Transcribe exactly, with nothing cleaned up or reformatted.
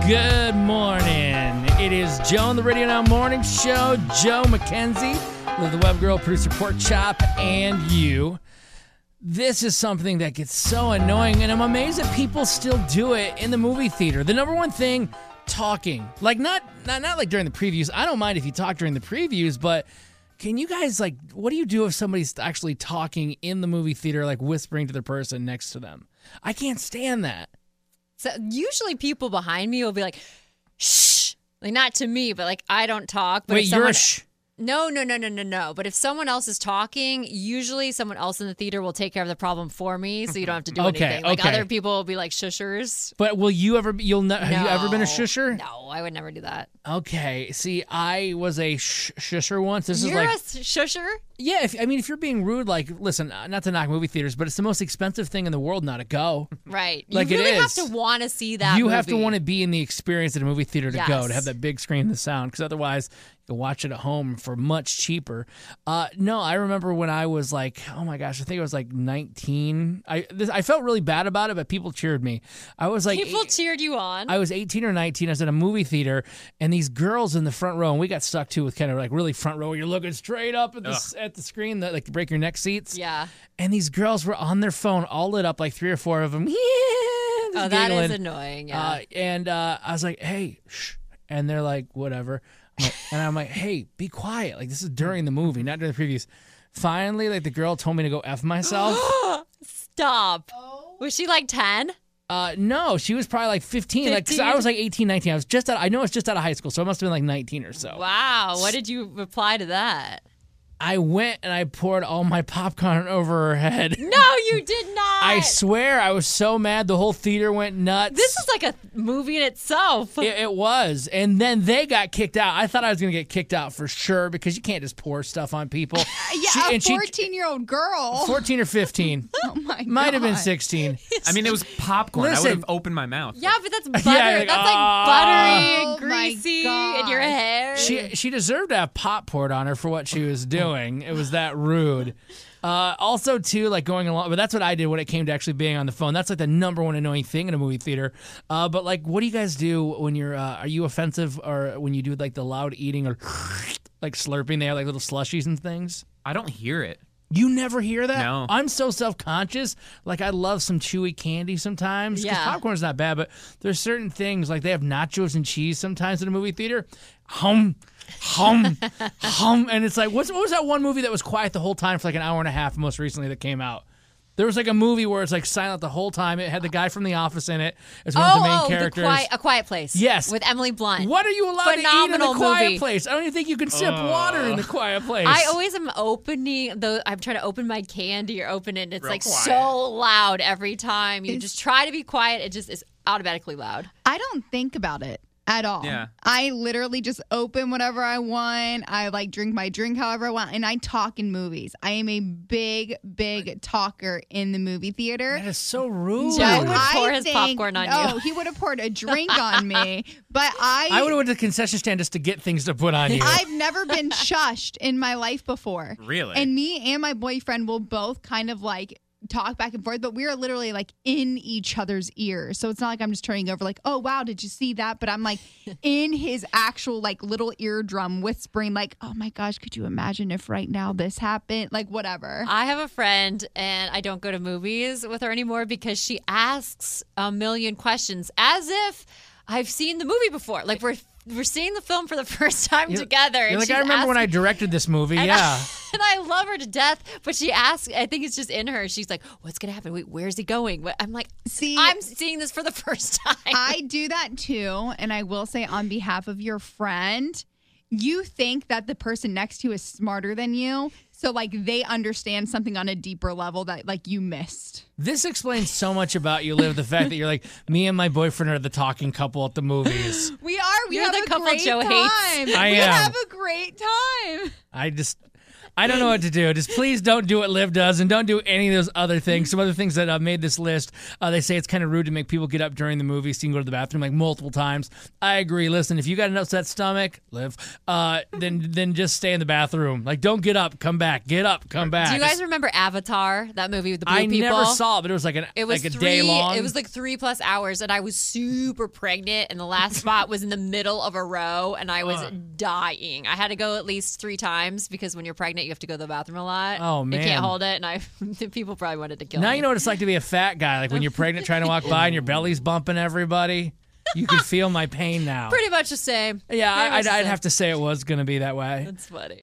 Good morning. It is Joe on the Radio Now Morning Show. Joe McKenzie with the Web Girl, producer Pork Chop, and you. This is something that gets so annoying, and I'm amazed that people still do it in the movie theater. The number one thing, talking. Like, not, not, not like during the previews. I don't mind if you talk during the previews, but can you guys, like, what do you do if somebody's actually talking in the movie theater, like whispering to the person next to them? I can't stand that. So usually people behind me will be like, shh. Like, not to me, but like, I don't talk. But Wait, if someone, you're a shh. No, no, no, no, no, no. But if someone else is talking, usually someone else in the theater will take care of the problem for me, so you don't have to do Okay, anything. Like, okay. other people will be like shushers. But will you ever, be- you'll ne- have you ever been a No. shusher? No, I would never do that. Okay, see, I was a sh- shusher once. This You're is like, a shusher? yeah, if, I mean, if you're being rude, like, listen, uh, not to knock movie theaters, but it's the most expensive thing in the world not to go. Right. Like, you it really is. have to want to see that You movie. have to want to be in the experience at a movie theater to go, to Yes. have that big screen and the sound, because otherwise you can watch it at home for much cheaper. Uh, no, I remember when I was like, oh my gosh, I think I was like nineteen. I this, I felt really bad about it, but people cheered me. I was like, People cheered you on. I was eighteen or nineteen. I was at a movie theater, and these girls in the front row, and we got stuck too with kind of like really front row where you're looking straight up at the, at the screen, that like to break your neck seats. yeah. And these girls were on their phone, all lit up, like three or four of them. Yeah, Oh, that is annoying. Yeah. Uh, and uh, I was like, hey, shh. And they're like, whatever. I'm like- and I'm like, hey, be quiet. Like, this is during the movie, not during the previews. Finally, like, the girl told me to go F myself. Stop. Was she like ten? Uh, no, she was probably like fifteen. Like, 'cause I was like eighteen, nineteen. I was just out, I know I was just out of high school, so I must have been like nineteen or so. Wow. What did you reply to that? I went and I poured all my popcorn over her head. No, you did not. I swear, I was so mad. The whole theater went nuts. This is like a movie in itself. It, it was. And then they got kicked out. I thought I was going to get kicked out for sure because you can't just pour stuff on people. Yeah, She- a and she- fourteen-year-old girl. fourteen or fifteen. Oh my god. Might have been sixteen. I mean, it was popcorn. I Listen. would have opened my mouth. Yeah, but that's butter. Yeah, like, that's like ah. buttery Oh and my greasy God. in your hair. She she deserved to have pop poured on her for what she was doing. It was that rude. Uh, also, too, like going along, but that's what I did when it came to actually being on the phone. That's like the number one annoying thing in a movie theater. Uh, but like, what do you guys do when you're? Uh, are you offensive or when you do like the loud eating or like slurping? They have like little slushies and things. I don't hear it. You never hear that? No. I'm so self-conscious. Like, I love some chewy candy sometimes. 'Cause Yeah. popcorn's not bad, but there's certain things, like they have nachos and cheese sometimes in a movie theater. Hum, hum, hum. And it's like, what's, what was that one movie that was quiet the whole time for like an hour and a half most recently that came out? There was like a movie where it's like silent the whole time. It had the guy from The Office in it as one oh, of the main oh, characters. The quiet, A Quiet Place. Yes. With Emily Blunt. What are you allowed to eat in Phenomenal the quiet movie. place? I don't even think you can sip water in the quiet place. I always am opening, though I'm trying to open my candy or open it, and it's Real like quiet. so loud every time. You It's- just try to be quiet. It just is automatically loud. I don't think about it at all. Yeah. I literally just open whatever I want. I like drink my drink however I want, and I talk in movies. I am a big, big talker in the movie theater. That is so rude. Joe would I pour his think- popcorn on no, you. he would have poured a drink on me. But I, I would have went to the concession stand just to get things to put on you. I've never been shushed in my life before. Really? And me and my boyfriend will both kind of like talk back and forth, but we are literally like in each other's ears. So it's not like I'm just turning over like, oh, wow, did you see that? But I'm like in his actual like little eardrum whispering like, oh my gosh, could you imagine if right now this happened? Like whatever. I have a friend, and I don't go to movies with her anymore because she asks a million questions as if I've seen the movie before. Like we're we're seeing the film for the first time You're- together. You're and like, she's I remember when I asking- directed this movie. and Yeah. I, and I love her to death, but she asks, I think it's just in her. She's like, what's going to happen? Wait, where's he going? What- I'm like, See, I'm seeing this for the first time. I do that too. And I will say on behalf of your friend, you think that the person next to you is smarter than you. So like they understand something on a deeper level that like you missed. This explains so much about you, Liv. The fact that you're like, me and my boyfriend are the talking couple at the movies. We are. We You're have the a couple great Joe time. hates. I we am. have a great time. I just, I don't know what to do. Just please don't do what Liv does, and don't do any of those other things. Some other things that uh, made this list, uh, they say it's kind of rude to make people get up during the movie so you can go to the bathroom like multiple times. I agree. Listen, if you got an upset stomach, Liv, uh, then then just stay in the bathroom. Like, don't get up, come back. Get up, come back. Do you guys remember Avatar, that movie with the blue I people? never saw it, but it was like an It was like a three, day long. It was like three plus hours, and I was super pregnant, and the last spot was in the middle of a row, and I was Uh. dying. I had to go at least three times because when you're pregnant, you have to go to the bathroom a lot. Oh, You man. can't hold it, and I people probably wanted to kill Now me. you know what it's like to be a fat guy. Like when you're pregnant trying to walk by and your belly's bumping everybody. You can feel my pain now. Pretty much the same. Yeah, Pretty I, much I'd, the I'd same. have to say it was going to be that way. That's funny.